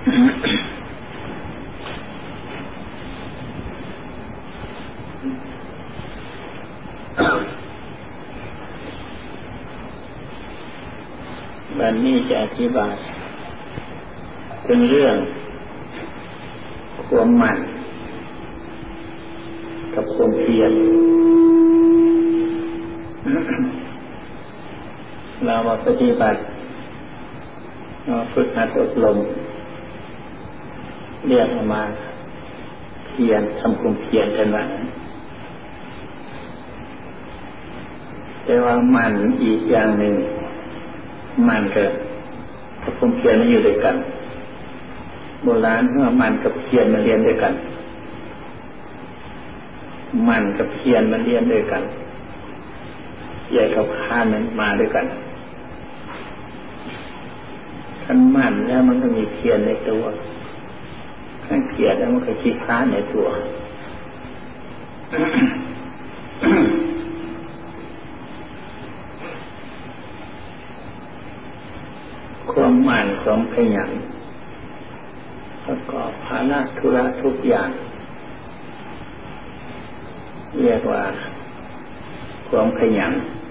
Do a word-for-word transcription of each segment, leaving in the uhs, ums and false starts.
วันนี้จะอธิบายเป็นเรื่องความหมั่นกับความเพียรเรามาปฏิบัติเราฝึกหัดอบรมเรียกมาเพียรทำความเพียรกันว่าแต่ว่ามันอีกอย่างหนึ่งมันกับกับความเพียรมันอยู่ด้วยกันโบราณเมื่อมันกับเพียรมันเรียนด้วยกันมันกับเพียรมันเรียนด้วยกันแยกกับข้านมันมาด้วยกันขันมันแล้วมันก็มีเพียรในตัวขันเพียรแล้วมันก็ขี้ค้านในตัวความหมั่นความขยันประกอบภาระธุระทุกอย่างเรียกว่าความขยัน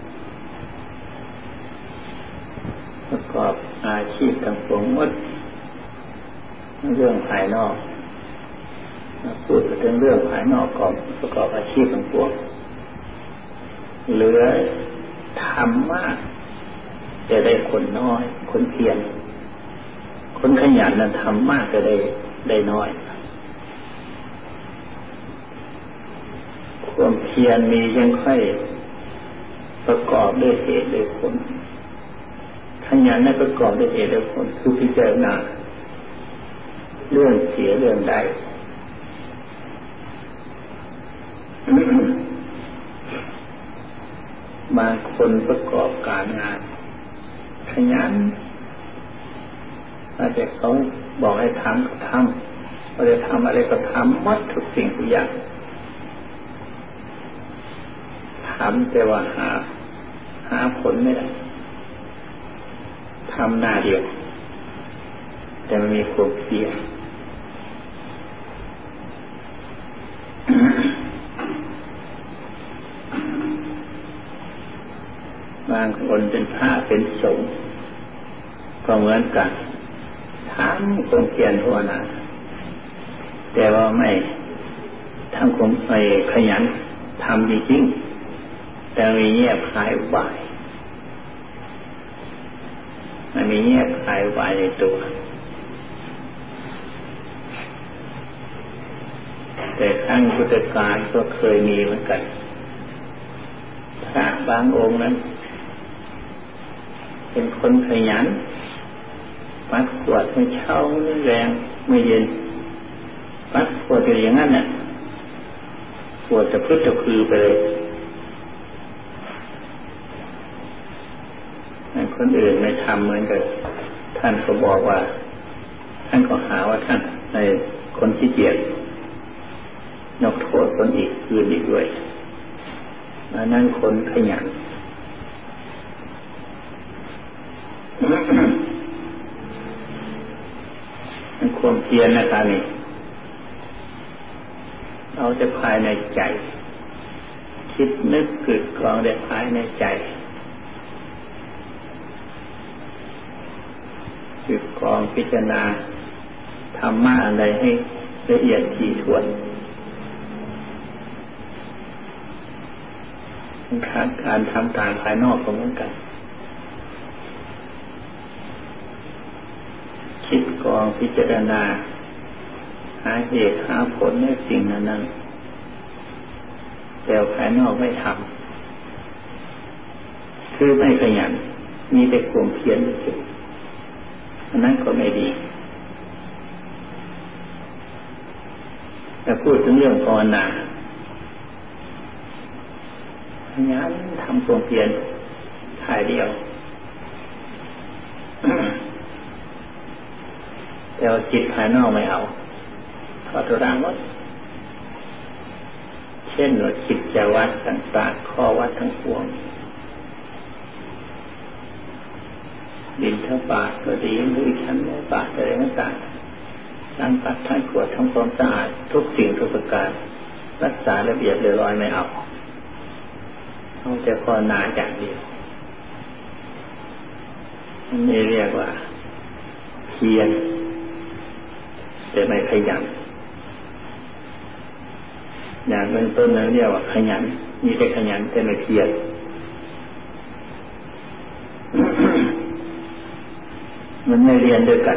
ประกอบอาชีพทั้งปวงหมดเรื่องภายนอกพูดถึงเรื่องภายนอกก่อนประกอบอาชีพทั้งปวงเหลือทำมากจะได้คนน้อยคนเพียรคนขยันนั้นทำมากจะได้ได้น้อยความเพียรมียังค่อยประกอบด้วยเหตุด้วยผลขยันนั้นประกอบด้วยเหตุด้วยผลคือพิจารณาเรื่องเสียเรื่องใดบางคนประกอบการงานขยันอาจจะเขาบอกให้ทำก็ทำเขาจะทำอะไรก็ทำหมดทุกสิ่งทุกอย่างทำแต่ว่าหาหาผลไม่ได้ทำหน้าเดียวแต่มันมีความเพียรบางคนเป็นพระเป็นสงฆ์ก็เหมือนกันทำความเพียรภาวนาแต่ว่าไม่ทำความไม่ขยันทำจริงๆแต่มีแยบคายอุบายมันมีแยบคายอุบายในตัวแต่ครั้งพุทธกาลก็เคยมีเหมือนกันพระบางองค์นั้นเป็นคนขยันปัดขวดไม่เช่าไม่แรงไม่เย็นปัดขวดอย่างนั้นน่ะขวดจะพึ่งจะคือไปเลยคนอื่นไม่ทำเหมือนกันท่านก็บอกว่าท่านก็หาว่าท่านในคนขี้เกียจยกโทษคนอีกคืนอีกด้วยอันนั้นคนขยันความเพียรนะครับนี่เอาแต่ภายในใจคิดนึกกึกกรองแต่ภายในใจกึกกรองพิจารณาธรรมะอะไรให้ละเอียดถี่ถ้วนขาดการทำการภายนอกก็เหมือนกันคิดกรองพิจารณาหาเหตุหาผลในสิ่งนั้นๆแต่ภายนอกไม่ทำคือไม่ขยันมีแต่ความเพียรเฉยอันนั้นก็ไม่ดีแต่พูดถึงเรื่องภาวนาขยันทำความเพียรทายเดียวแต่ว่าจิตภายนอกไม่เอาทอดทุรังหมดเช่นว่าจิตจะวัดต่างๆข้อวัดทั้งปวงบิณฑบาตก็ดีหรือฉันไม่บาตอะไรต่างล้างปัดท่านขวดทำความสะอาดทุกสิ่งทุกประการรักษาระเบียบเรียบร้อยไม่เอาเอาแต่พอหนาอย่างเดียวนี่เรียกว่าเพียรแต่ไม่ขยันอย่างเบื้องต้นนั้นเรียกว่าขยันมีแต่ขยันแต่ไม่เพียรมันไม่เรียนด้วยกัน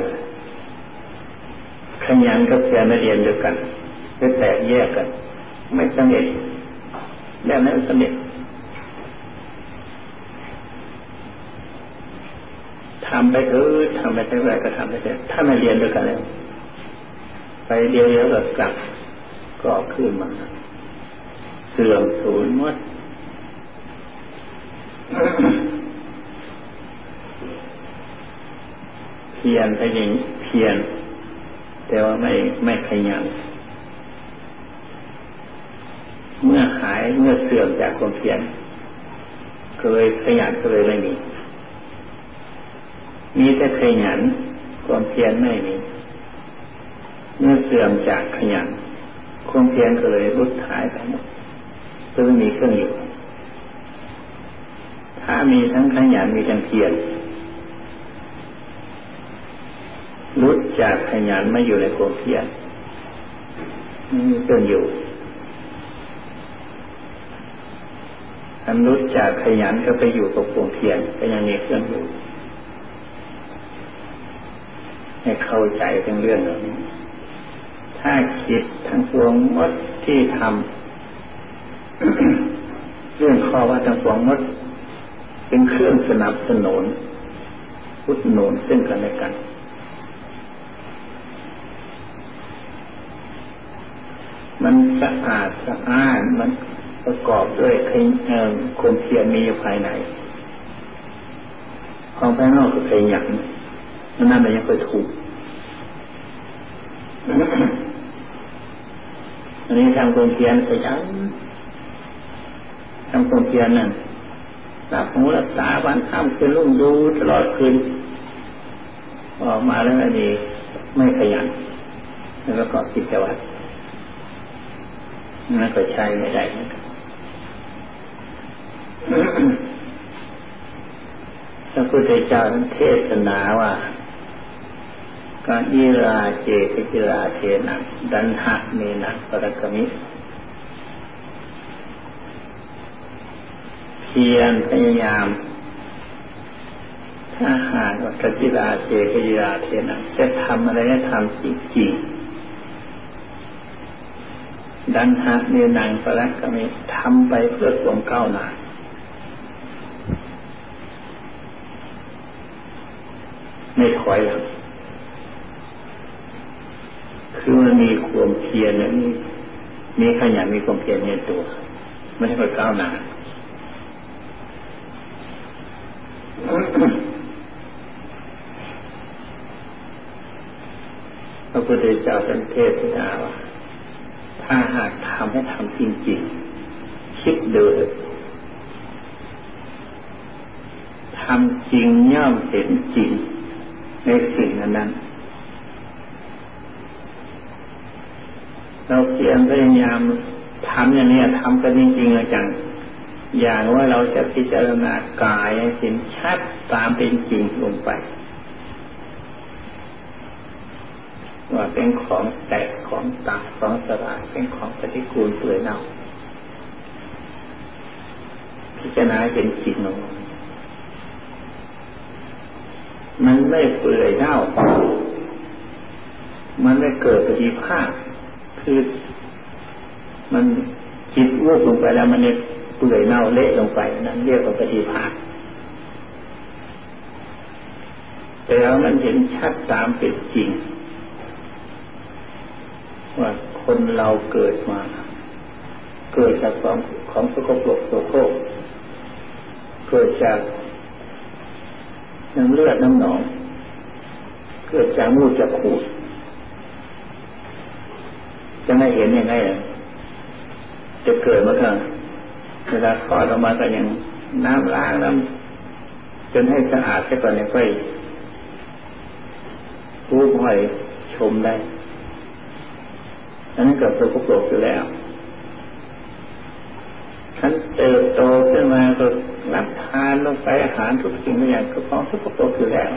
ขยันกับเพียรไม่เรียนด้วยกันจะแตกแยกกันไม่สำเร็จแบบนั้นสำเร็จทำไปเออทำไปเท่าไรก็ทำไปเถอะถ้าไม่เรียนด้วยกันแล้วไปเดียวๆก็กลับก็ขึ้นมาเสื่อมสูญหมดเพียรก็ยังเพียรแต่ว่าไม่ไม่ขยันเมื่อหายเมื่อเสื่อมจากความเพียรก็เลยขยันก็เลยไม่มีมีแต่ขยันความเพียรไม่มีเมื่อเสื่อมจากขยันความเพียรก็เลยรุดหายไปหมดก็ไม่มีเครื่องอยู่ถ้ามีทั้งขยันมีทั้งเพียรรุดจากขยันไม่อยู่ในความเพียรไม่มีเครื่องอยู่อันรุดจากขยันก็ไปอยู่กับความเพียรก็ยังมีเครื่องอยู่ให้เข้าใจทั้งเรื่องเหล่านี้ถ้าคิดทั้งปวงหมดที่ทำ เรื่องข้อว่าทั้งปวงหมดเป็นเครื่องสนับสนุนอุดหนุนซึ่งกันและกันมันสะอาดสะอ้านมันประกอบด้วยความเพียรมีอยู่ภายในของภายนอกก็ขยันนั่นมันยังค่อยถูกอันนี้ทำความเพียรขยันทำความเพียรนั่นรับหูรักษาวันค่ำคืนรุ่งดูตลอดคืนออกมาแล้วอันนี้ไม่ขยันแล้วก็เกาะกิจวัตรนั่นก็ใช้ไม่ได้พระพุทธเจ้าเทศนาว่าการยิราเจกจิราเทนะดันหะเมนะปรกมิเพียรพยายามถ้าหากว่ากจิราเจกจิราเทนะจะทำอะไรก็ทำจริงๆดันหะเมนะปรกมิทำไปเพื่อความก้าวหน้าไม่ถอยหลังคือมันมีความเพียรเนี่ยมีมีขยันมีความเพียรในตัวไม่ใช่ว่าก้าวหน้าพระพุทธเจ้าท่านเทศนาว่าถ้าหากทำให้ทำจริงๆคิดดูทำจริงย่อมเห็นจริงในสิ่งนั้นเราเพียรพยายามทำอย่างนี้ทำกันจริงๆจังอย่างว่าเราจะพิจารณากายให้เห็นชัดตามเป็นจริงลงไปว่าเป็นของแตกของตายของสลายเป็นของปฏิกูลเปื่อยเน่าพิจารณาเป็นจริงลงมันไม่เปื่อยเน่ามันไม่เกิดปฏิภาคคือมันจิตวูบลงไปแล้วมันเนี่ยเปื่อยเน่าเละลงไปนั่นเรียกว่าปฏิภาคแต่แล้วมันเห็นชัดตามเป็นจริงว่าคนเราเกิดมาเกิดจากของของสกปรกโสโครกเกิดจากน้ำเลือดน้ำหนองเกิดจากมูดจากขูดจะไม่เห็นยังไงล่ะจะเกิดมาเถอะเวลาคลอดออกมาก็ยังน้ำล้างน้ำจนให้สะอาดซะก่อนเนี่ยค่อยผู้ค่อยชมได้อันนั้นก็สกปรกอยู่แล้วฉันเติบโตขึ้นมาก็รับทานลงไปอาหารทุกสิ่งทุกอย่างก็ของสกปรกอยู่แล้ว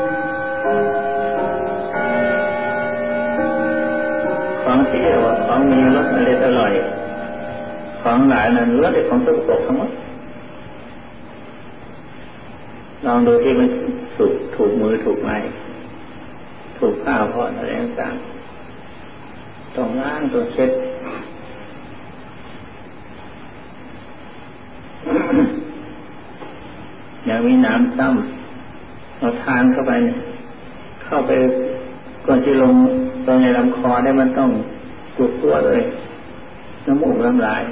ของที่เรียกว่าของมีรสอร่อยของหลายนั้นล้วนแต่ของสกปรกทั้งหมดลองดูที่มันสุกถูกมือถูกไม้ถูกข้าวพอดอะไรต่างๆต้องล้างต้องเช็ดอย่างมีน้ำซ้ำเราทานเข้าไปเข้าไปก่อนที่ลงตรงในลำคอได้มันต้องปวดตัวเลยน้ำมูกน้ำลาย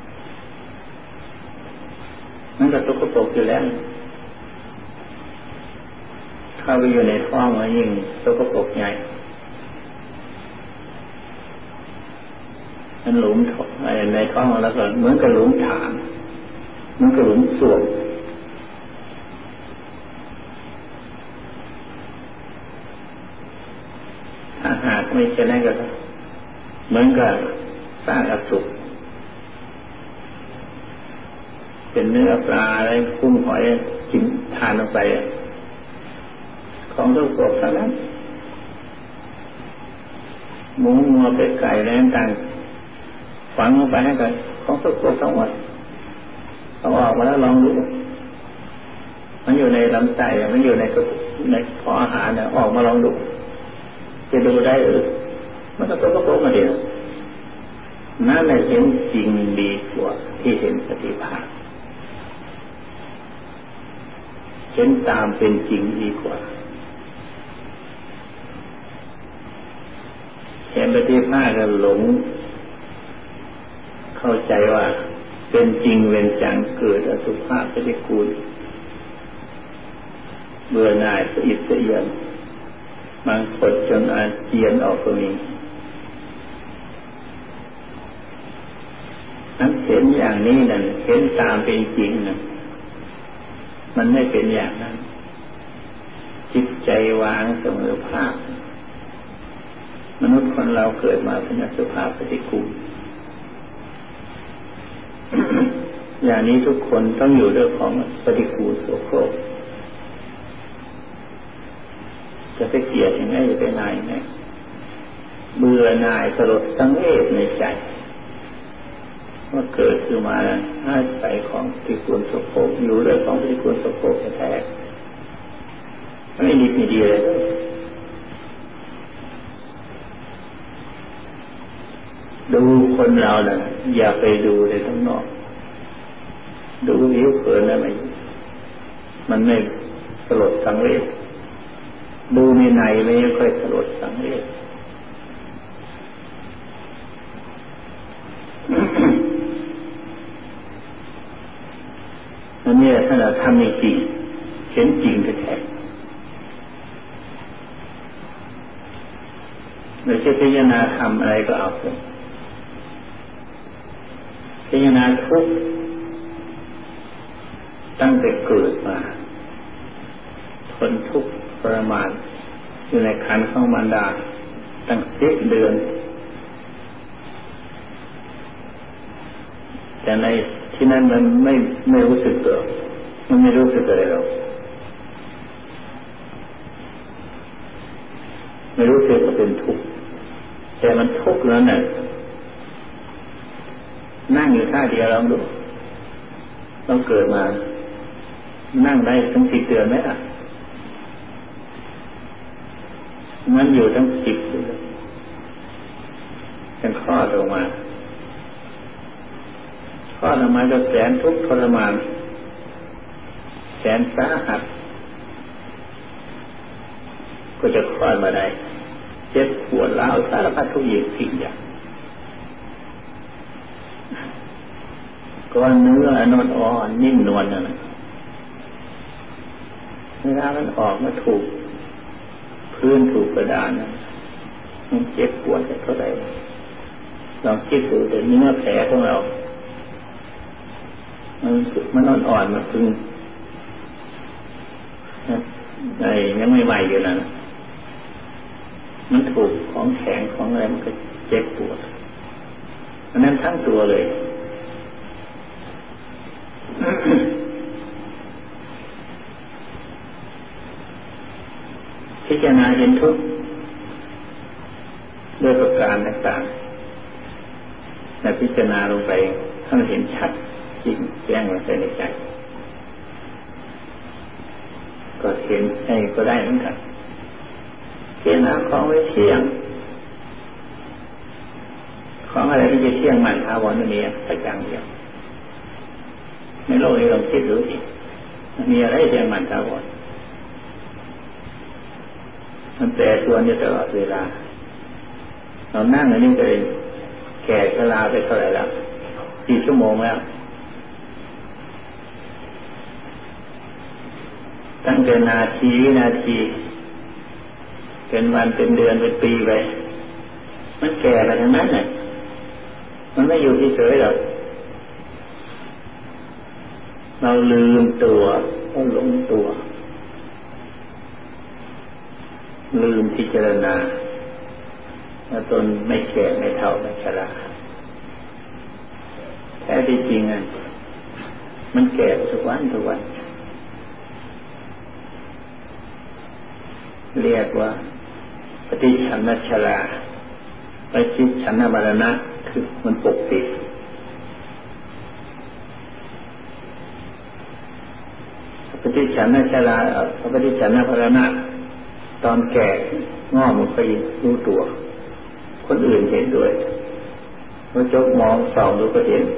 มันก็ตกกระปรกอยู่แล้วเข้าไปอยู่ในท้องมันยิ่งตกกระปรกใหญ่มันหลุมในท้องแล้วก็เหมือนกับหลุมฐานเหมือนกับหลุมส่วมถ้าหากไม่ใช่นั่นก็เหมือนกับสร้างอสุภเป็นเนื้อปลาอะไรกุ้งหอยกินทานลงไปของทุกตัวทั้งนั้นหมูงัวเป็ดไก่อะไรต่างๆฝังลงไปให้กันของทุกตัวทั้งหมดเอาออกมาแล้วลองดูมันอยู่ในลำไส้มันอยู่ในกระเพาะในกระเพาะอาหารเนี่ยออกมาลองดูจะดูได้หรือมันก็ตกกระโปรงมาเดียวนั่นแหละเห็นจริงดีกว่าที่เห็นปฏิภาณเห็นตามเป็นจริงดีกว่าเห็นปฏิภาณก็หลงเข้าใจว่าเป็นจริงเว้นจังเกิดอสุภะปฏิกูลเบื่อหน่ายสะอิดสะเอียนบางคนจนอาเจียนออกก็มีนั้นเห็นอย่างนี้นั่นเห็นตามเป็นจริงนั่นมันไม่เป็นอย่างนั้นจิตใจวางเสมอภาคมนุษย์คนเราเกิดมาเป็นอสุภะปฏิกูล อย่างนี้ทุกคนต้องอยู่ด้วยของปฏิกูลโสโครกจะไปเกลียดยังไงจะไปนายยังไงเบื่อหน่ายสลดสังเวชในใจว่าเกิดขึ้นมาแล้วอาศัยของปฏิกูลโสโครกอยู่ด้วยของปฏิกูลโสโครกแท้ๆไม่ดีไม่ดีเลยดูคนเราน่ะอย่าไปดูในข้างนอกดูผิวเผินอะไรมันไม่สลดสังเวชดูในในไม่ค่อยสลดสังเวชอันนี้ถ้าเราทำจริงเห็นจริงแท้ๆไม่ใช่พิจารณาทำอะไรก็เอาเถอะพิจารณาทุกข์ตั้งแต่เกิดมาทนทุกข์ทรมานอยู่ในครรภ์ของมารดาตั้งสิบเดือนแต่ในที่นั้นมันไม่ไม่รู้สึกตัวมันไม่รู้สึกอะไรหรอกไม่รู้สึกว่าเป็นทุกข์แต่มันทุกข์แล้วน่ะนั่งอยู่ท่าเดียวลองดูต้องเกิดมานั่งได้ทั้งสิบเดือนไหมล่ะมันอยู่ทั้งสิบเดือนเป็นข้อลงมาข้อลงมาจะแสนทุกข์ทรมานแสนสาหัสก็จะคลอดมาได้เจ็บปวดร้าวสารพัดทุกอย่างสิ่งอย่างก้อนเนื้ออนนอ่อนนิ่มนวลนั่นเวลามันออกมาถูกพื้นถูกกระดานมันเจ็บปวดจะเท่าไหร่ลองคิดดูแต่เนื้อแผลของเรามันมันอ่อนๆมันพึงไอ้ยังไม่ใหม่อยู่นะมันถูกของแข็งของอะไรมันก็เจ็บปวดอันนั้นทั้งตัวเลยพิจารณาเห็นทุกข์ด้วยประการต่างๆและพิจารณาลงไปถ้ามันเห็นชัดจริงแจ้งลงไปในใจก็เห็นไอ้ก็ได้เหมือนกันพิจารณาของไม่เที่ยงของอะไรที่จะเที่ยงมันถาวรนี่สักอย่างเดียวในโลกนี้ลองคิดดูสิมีอะไรเที่ยงมันถาวรมันแปรปรวนอยู่ตลอดเวลาเรานั่งอันนี้ก็เลยแก่ชราไปเท่าไหร่แล้วกี่ชั่วโมงแล้วตั้งแต่นาทีวินาทีเป็นวันเป็นเดือนเป็นปีไปมันแก่ไปทั้งนั้นเลยมันไม่อยู่เฉยๆหรอกเราลืมตัวเราหลงตัวลืมพิจารณาว่าตนไม่แก่ไม่เฒ่าไม่ชราแท้ที่จริงอ่ะมันแก่ทุกวันทุกวันเรียกว่าปฏิฉันนชราปฏิฉันนมรณะคือมันปกปิดปฏิฉันนชราปฏิฉันนมรณะตอนแก่งอมันไปรู้ตัวคนอื่นเห็นด้วยพอจกมองส่องดูก็เห็น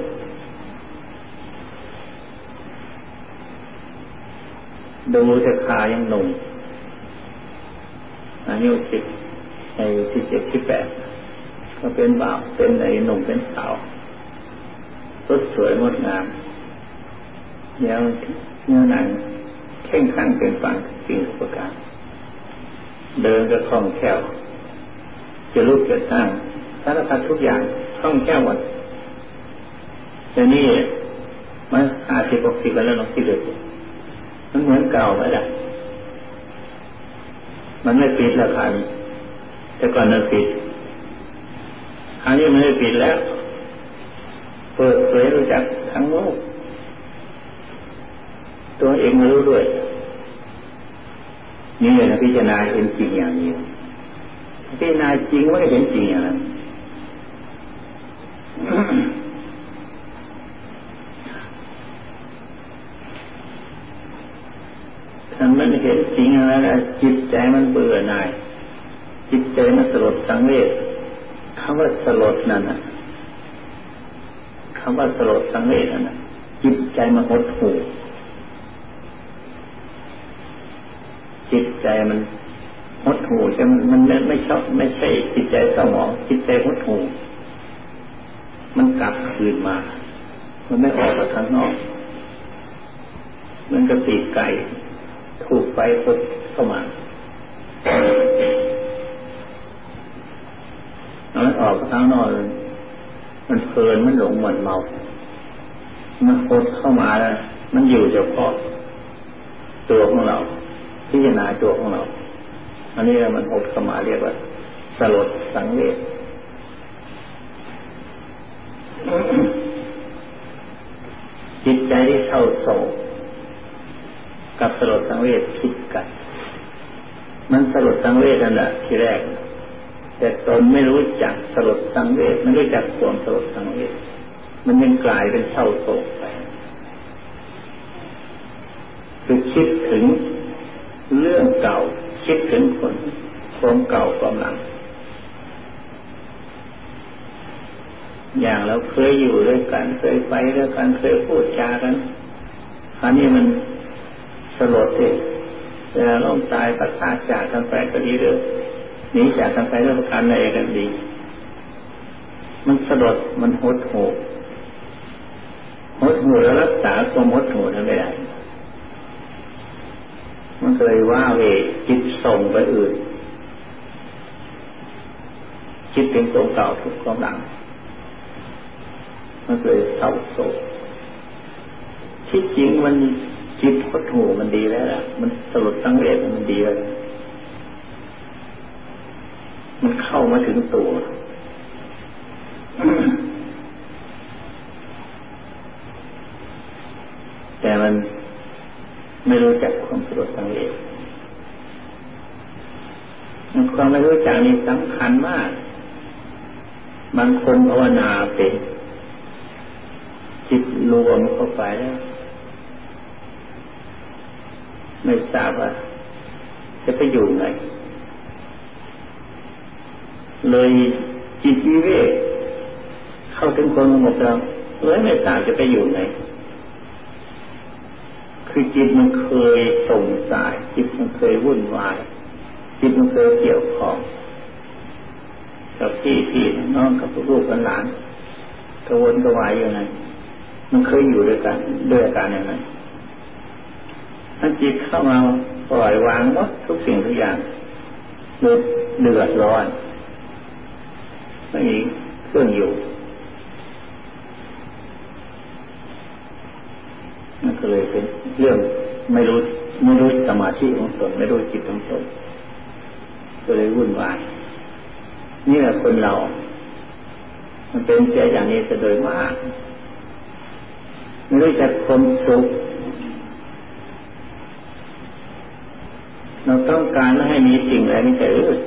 ดูแต่ขายังหนุ่มอายุสิบในสิบเจ็ดสิบแปดก็เป็นบ่าวเป็นไอ้หนุ่มเป็นสาวสดสวยงดงามแล้วเนื้อหนังเข่งขังเป็นฝั่งสิ่งประการเดินก็คล่องแคล่วจะลุกจะนั่งสารพัดทุกอย่างคล่องแคล่วหมดแต่นี่มันอาชีพปกติไปแล้วน้องที่เดือดมันเหมือนเก่าไหมล่ะมันไม่ปิดแล้วค่ะแต่ก่อนมันปิดคราวนี้มันไม่ปิดแล้วเปิดเผยรู้จักทั้งโลกตัวเองไม่รู้ด้วยนี่แหละพิจารณาเห็นจริงอย่างนี้พิจารณาจริงว่าเห็นจริงอย่างนั้นถ้ามันเห็นจริงอะไรแล้วจิตใจมันเบื่อหน่ายจิตใจมันสลดสังเวชคำว่าสลดนั่นน่ะคำว่าสลดสังเวชนั่นน่ะจิตใจมันหดหู่จิตใจมันหดหู่ใช่มันมันไม่ชอบไม่ใช่จิตใจเศร้าหมองจิตใจหดหู่มันกลับคืนมามันไม่ออกมาข้างนอกมันก็ปีกไก่ถูกไฟพดเข้ามามันออกมาข้างนอกมันเพลินมันหลงมันเมามันพดเข้ามาแล้วมันอยู่เฉพาะตัวของเราพิจารณาตัวของเราอันนี้มันอดเข้ามาเรียกว่าสลดสังเวชจิตใจที่เศร้าโศกกับสลดสังเวชคิดกันมันสลดสังเวชนั่นแหละทีแรกแต่ตนไม่รู้จักสลดสังเวชไม่รู้จักความสลดสังเวชมันยังกลายเป็นเศร้าโศกไปคือคิดถึงเรื่องเก่าคิดถึงคนความเก่าความหลังอย่างเราเคยอยู่ด้วยกันเคยไปด้วยกันเคยพูดจากันคราวนี้มันสลดเลยเวลาล้มตายประสาทจากกันไปก็ดีเลยหนีจากกันไปเรื่องการอะไรกันดีมันสลดมันหดหู่หดหู่แล้วรักษาความหดหู่นั้นไม่ได้มันเคยว่าเวจิตส่งไปอื่นคิดเป็นตัวเก่าทุกความหลังมันเคยเศร้าโศกที่จริงมันจิตหดหู่มันดีแล้วล่ะมันสลดสังเวชมันดีแล้วมันเข้ามาถึงตัวไม่รู้จักความสะดวกสังเวชความไม่รู้จักนี่สำคัญมากบางคนภาวนาเป็นจิตรวมเข้าไปแล้วไม่ทราบว่าจะไปอยู่ไหนเลยจิตวิเวกเข้าถึงความสงบแล้วเลยไม่ทราบจะไปอยู่ไหนคือจิตมันเคยส่งสายจิตมันเคยวุ่นวายจิตมันเคยเกี่ยวข้องกับพี่พี่น้องกับลูกกับหลานกระวนกระวายอย่างไรมันเคยอยู่ด้วยกันด้วยกันอย่างไรถ้าจิตเข้ามาปล่อยวางหมดทุกสิ่งทุกอย่างเดือดร้อนไม่มีเครื่องอยู่นั่นก็เลยเป็นเรื่องไม่รู้ไม่รู้สมาธิของตนไม่รู้จิตของตนก็เลยวุ่นวายนี่แหละคนเรามันเป็นเสียอย่างนี้จะโดยมากไม่รู้จักความสุขเราต้องการให้มีสิ่งอะไรนี่จะอื่น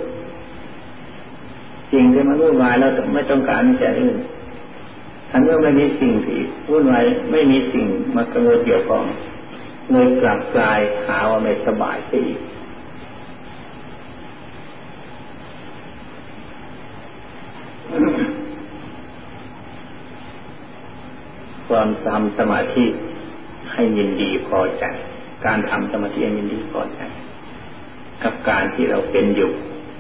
สิ่งที่มันวุ่นวายเราไม่ต้องการนี่จะอื่นถ้าเมื่อไม่มีสิ่งที่วุ่นวายไม่มีสิ่งมากังวลเกี่ยวข้องเลยกลับกลายหาว่าไม่สบายไปอีกความทำสมาธิให้ยินดีพอใจการทำสมาธิให้ยินดีพอใจกับการที่เราเป็นอยู่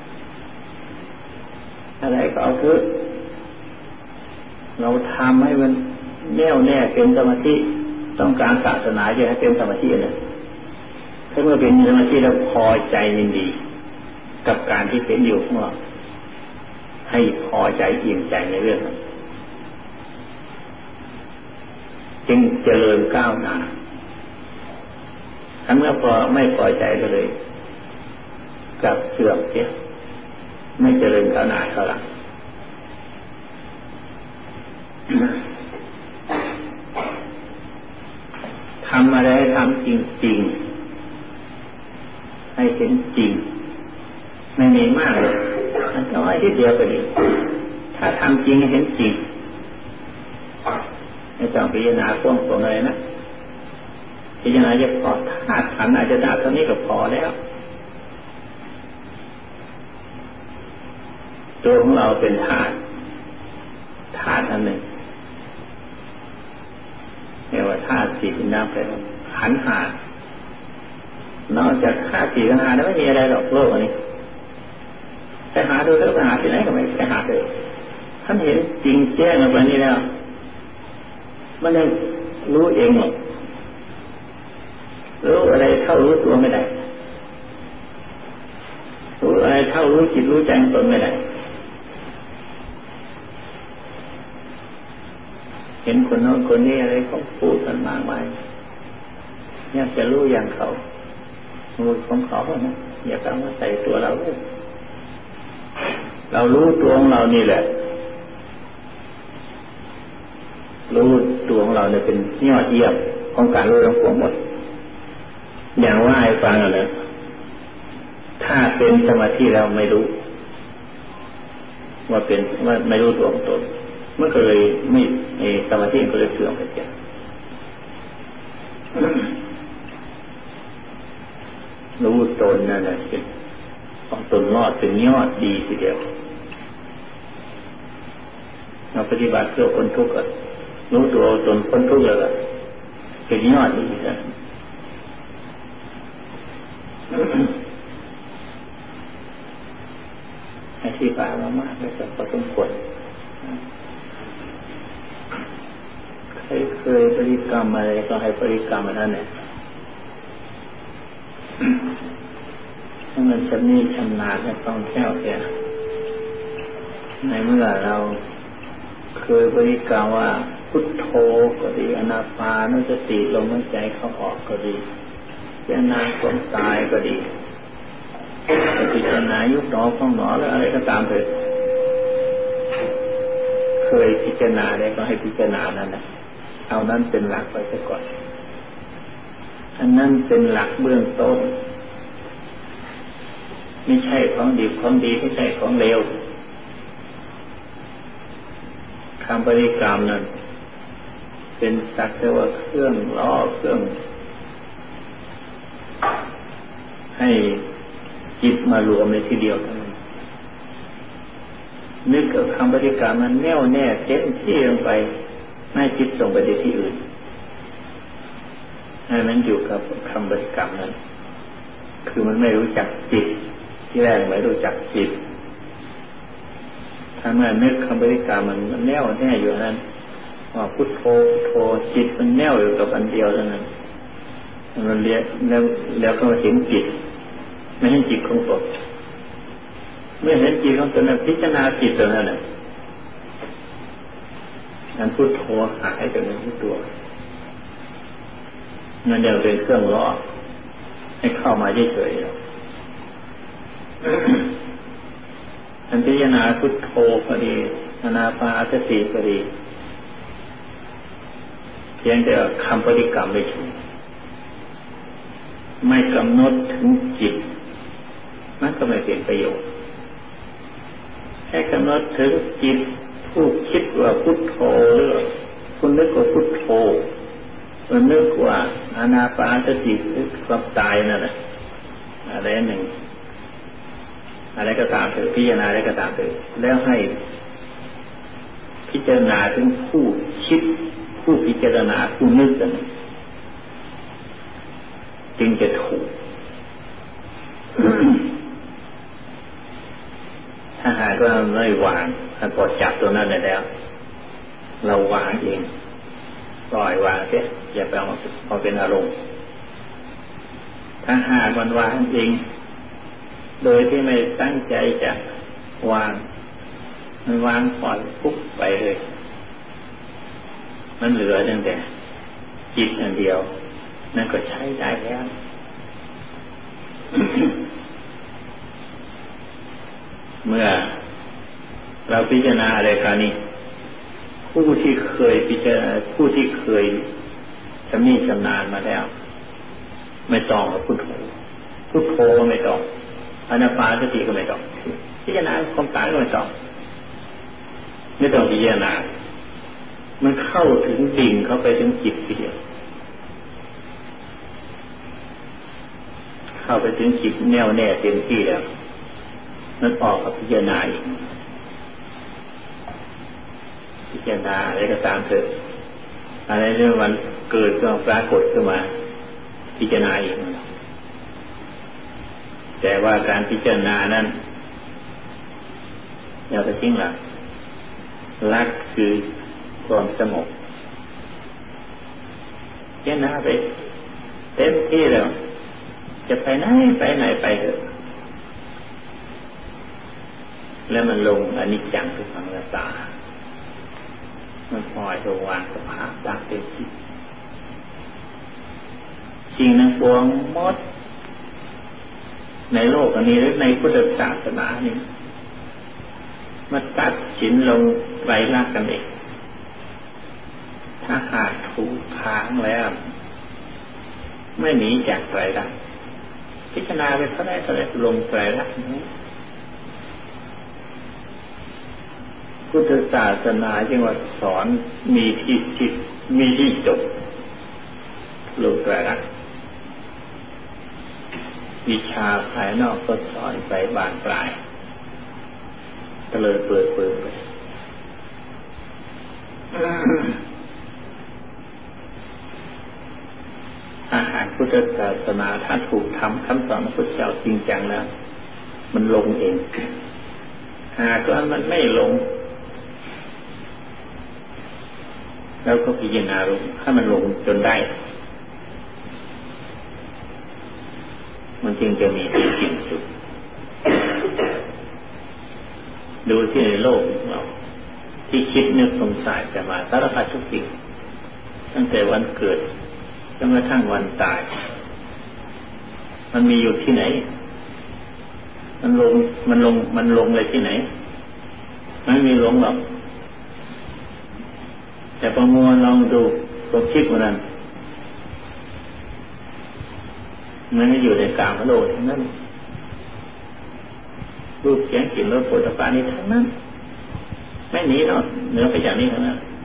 อะไรก็เอาเถอะเราทำให้มันแน่วแน่เป็นสมาธิต้องการศาสนาจะให้เป็นสมาธินะถ้าเมื่อเป็นสมาธิเราพอใจยินดีกับการที่เป็นอยู่ของเราให้พอใจอิ่มใจในเรื่องนั้นจึงเจริญก้าวหน้าถ้าเมื่อพอไม่พอใจก็เลยกลับเสื่อมเสียไม่เจริญก้าวหน้าเท่าไหร่ทำอะไรทำจริงๆให้เห็นจริงไม่มีมากเลยมันน้อยที่เดียวก็ดีถ้าทำจริงให้เห็นจริงไม่ต้องพิจารณาพวงพวงอะไรนะพิจารณาจะพอธาตุขันธ์อาจจะได้เท่านี้ก็พอแล้วตัวของเราเป็นธาตุธาตุอันหนึ่งเรียกว่าธาตุสี่เป็นน้ำเป็นขันธ์ห้านอกจากธาตุสี่ขันธ์ห้าแล้วไม่มีอะไรหรอกโลกอันนี้ไปหาดูแล้วไปหาที่ไหนก็ไม่ไปหาเลยท่านเห็นจริงแจ้งแบบนี้แล้วมันยังรู้เองหรอกรู้อะไรเท่ารู้ตัวไม่ได้รู้อะไรเท่ารู้จิตรู้ใจตนไม่ได้เห็นคนโน้นคนนี้อะไรเขาพูดกันมากมายอยากจะรู้อย่างเขารู้ของเขานะอย่าเอามาใส่ตัวเราเรารู้ตัวของเรานี่แหละรู้ตัวของเราเนี่ยเป็นยอดเยี่ยมของการรู้ทั้งปวงหมดอย่างว่าให้ฟังนะถ้าเป็นสมาธิเราไม่รู้ว่าเป็นว่าไม่รู้ตัวของตนมันก็เลยไม่สมาธิก็เลยเสื่อมไปเสียรู้ตนนั่นแหละเป็นของตนรอดเป็นยอดดีทีเดียวเราปฏิบัติเพื่อคนทุกข์รู้ตัวตนคนทุกข์แล้วเป็นยอดดีนะอธิบายมามากแล้วแต่พอสมควรใครเคยบริกรรมอะไรก็ให้บริกรรมนั่นแหละถ้ามันชำนิชำนาญและต้องแคล่วแคล่วในเมื่อเราเคยบริกรรมว่าพุทโธก็ดีอนาปานสติลมหายใจเข้าออกก็ดีพิจารณาความตายก็ดีพิจารณายุบหนอพองหนอแล้วอะไรก็ตามเถิดเคยพิจารณาได้ก็ให้พิจารณานั่นแหละเอานั้นเป็นหลักไปซะก่อนอันนั้นเป็นหลักเบื้องต้นไม่ใช่ของดีของดีไม่ใช่ของเลวคำบริกรรมนั้นเป็นสักแต่ว่าเครื่องล้อเครื่องให้จิตมารวมในทีเดียวเท่านั้นนึกกับคำบริกรรมมันแน่วแน่เต็มที่ลงไปไม่จิตส่งไปที่อื่นให้มันอยู่กับคำบริกรรมนั้นคือมันไม่รู้จักจิตที่แรกไม่รู้จักจิตถ้าเมื่อนึกคำบริกรรมมันมันแน่วแน่อยู่นั้นว่าพุทโธพุทโธจิตมันแน่วอยู่กับอันเดียวเท่านั้นมันเรียกแล้วแล้วก็เห็นจิตไม่เห็นจิตของตนเมื่อเห็นจิตของตนนั้นพิจารณาจิตตัวนั้นน่ะอันพุทโธหายไปในที่ตัวนั่นเดียวเป็นเครื่องล่อให้เข้ามาเฉยๆอันพิจารณาพุทโธก็ดีอานาปานสติก็ดีเพียงแต่คำปฏิกรรมไม่ใช่ไม่กำหนดถึงจิตมันก็ไม่เป็นประโยชน์ให้กำหนดถึงจิตผู้คิดว่าพุทโธหรือคุณนึกว่าพุทโธคุณนึกว่าอานาปานสติหรือความตายนั่นแหละอะไรหนึ่งอะไรก็ตามเถอะพิจารณาอะไรก็ตามเถอะแล้วให้พิจารณาถึงผู้คิดผู้พิจารณาผู้นึกกันจึงจะถูก ถ้าหากว่าไม่วางถ้าพอจับตัวนั้นได้แล้วเราวางเองปล่อยวางเสียอย่าไปเอามาเป็นอารมณ์ถ้าหากมันวางเองโดยที่ไม่ตั้งใจจะวางมันวางปล่อยปุ๊บไปเลยมันเหลือตั้งแต่จิตอันเดียวนั่นก็ใช้ได้แล้ว เมื่อเราพิจารณาอะไรกันนี่ผู้ที่เคยพิจารณาผู้ที่เคยชำนิชำนาญมาแล้วไม่ต้องกับพุทโธพุทโธก็ไม่ต้องอานาปานสติก็ไม่ต้องพิจารณาความตายก็ไม่ต้องไม่ต้องพิจารณามันเข้าถึงดิ่งเข้าไปถึงจิตทีเดียวเข้าไปถึงจิตแน่วแน่เต็มที่แล้วนั่นออกกับพิจารณาอีกพิจารณาอะไรก็ตามเถอะอะไรที่มันเกิดก็ปรากฏขึ้นมาพิจารณาอีกแต่ว่าการพิจารณานั้นอย่าไปทิ้งหลักหลักคือความสงบพิจารณาไปเต็มที่แล้วจะไปไหนไปไหนไปเถอะแล้วมันลงอนิจจังทุกขังอนัตตามันปล่อยตัววางสภาพดังเต็มที่สิ่งนั้นปวงหมดในโลกอันนี้หรือในพุทธศาสนานี่มาตัดสินลงไตรลักษณ์กันเองถ้าหากถูกทางแล้วไม่หนีจากไตรลักษณ์พิจารณาไปเท่าไรเท่าไรลงไตรลักษณ์นี้พุทธศาสนาจึงว่าสอนมีที่จิตมีที่จบลงไตรลักษณ์วิชาภายนอกก็สอนไปบานปลายก็เลยเปิดเปิดไปอาหารพุทธศาสนาถ้าถูกทำคำสอนของพระเจ้าจริงจังแล้วมันลงเองหากว่ามันไม่ลงแล้วก็พิจารณาลงถ้ามันลงจนได้มันจึงจะมีที่สิ้นสุดดูที่ในโลกเราที่คิดนึกสงสัยจะมาสารพัดทุกสิ่งตั้งแต่วันเกิดจนกระทั่งวันตายมันมีอยู่ที่ไหนมันลงมันลงมันลงเลยที่ไหนไม่มีลงหรอกแต่ประมวลลองดูความคิดมันนั้นมันอยู่ในกลางโลกทั้งนั้นรูปเสียงกลิ่นรสโผฏฐัพพะนี้ทั้งนั้นไม่หนีเนาะเหนือไปจากนี้ทั้งนั้น